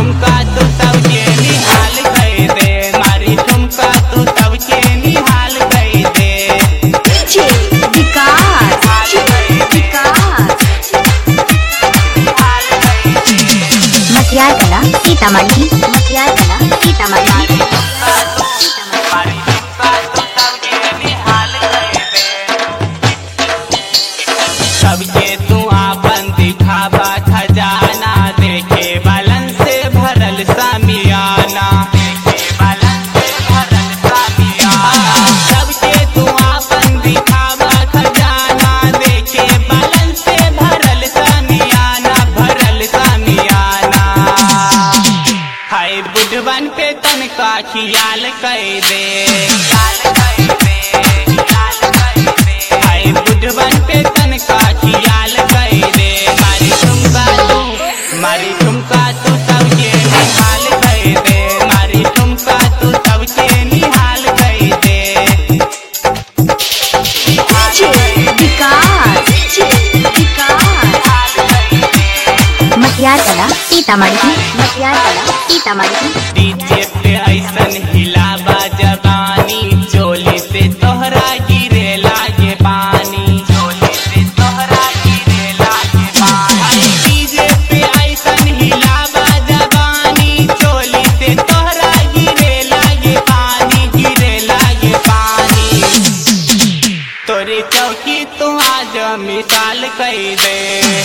ठुमका तू सबके निहाल कर दे, मारी ठुमका तू सबके निहाल कर दे। डीजे विकास मटियार कला सीतामढ़ी, मटियार कला सीतामढ़ी। मारी ठुमका तू सबके निहाल कर दे, सबके तू आपन दिखावा खजाना, देखे बालन से भरल सामियाना, देखे बालन से भरल सामियाना। सबके तू आपन दिखावा खजाना, देखे बालन से भरल सामियाना, भरल सामियाना। हाय बुढ़वन पे तनका खियाल कर दे, हाय बुढ़वन पे तनका खियाल कर दे। मारी ठुमका तू सबके निहाल कर दे, मारी ठुमका तू सबके निहाल कर दे। डीजे विकास मटियार कला सीतामढ़ी, मटियार कला सीतामढ़ी। डीजे पे ऐसन हिलावा जवानी, चोली से तोहरा गिरे लागे पानी, चोली से तोहरा गिरे लागे पानी। डीजे पे ऐसन हिलावा जवानी, चोली से तोहरा गिरे लागे पानी, गिरे लागे पानी। तोरी चौकी तू आज मिसाल कर दे,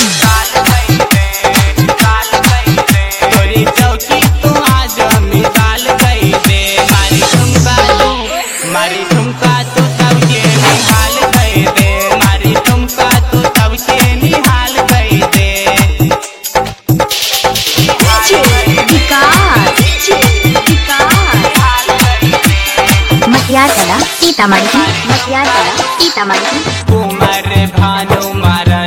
तोरी चौकी तू आज मिसाल कर दे। मारी ठुमका तू सबके निहाल कर दे, मारी ठुमका तू सबके निहाल कर दे। डीजे विकास मटियार कला सीतामढ़ी, मटियार कला सीतामढ़ी। कुमार भानु मारा